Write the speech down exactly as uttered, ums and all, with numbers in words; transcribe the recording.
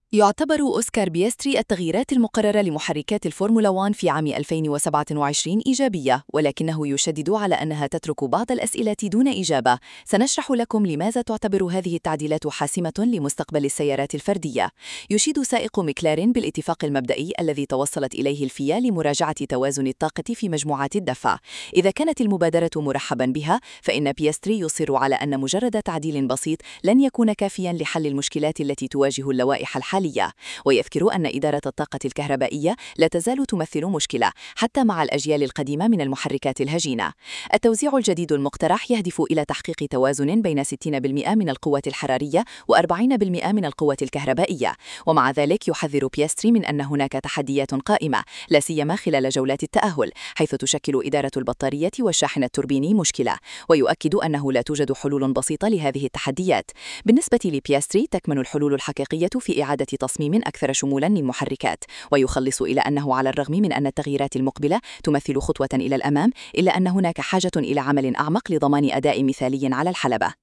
يعتبر أوسكار بيستري التغييرات المقررة لمحركات الفورمولا واحد في عام ألفين وسبعة وعشرين إيجابية، ولكنه يشدد على أنها تترك بعض الأسئلة دون إجابة. سنشرح لكم لماذا تعتبر هذه التعديلات حاسمة لمستقبل السيارات الفردية. يشيد سائق مكلارين بالاتفاق المبدئي الذي توصلت إليه الفيا لمراجعة توازن الطاقة في مجموعات الدفع. إذا كانت المبادرة مرحبا بها، فإن بيستري يصر على أن مجرد تعديل بسيط لن يكون كافيا لحل المشكلات التي تواجه اللوائح الحالية، ويذكر أن إدارة الطاقة الكهربائية لا تزال تمثل مشكلة حتى مع الأجيال القديمة من المحركات الهجينة. التوزيع الجديد المقترح يهدف إلى تحقيق توازن بين ستين بالمئة من القوة الحرارية وأربعين بالمئة من القوة الكهربائية، ومع ذلك يحذر بيستري من أن هناك تحديات قائمة لا سيما خلال جولات التأهل، حيث تشكل إدارة البطارية والشاحن التوربيني مشكلة، ويؤكد أنه لا توجد حلول بسيطة لهذه التحديات. بالنسبة لبيستري تكمن الحلول الحقيقية في إعادة تصميم أكثر شمولاً للمحركات، ويخلص إلى أنه على الرغم من أن التغييرات المقبلة تمثل خطوة إلى الأمام، إلا أن هناك حاجة إلى عمل أعمق لضمان أداء مثالي على الحلبة.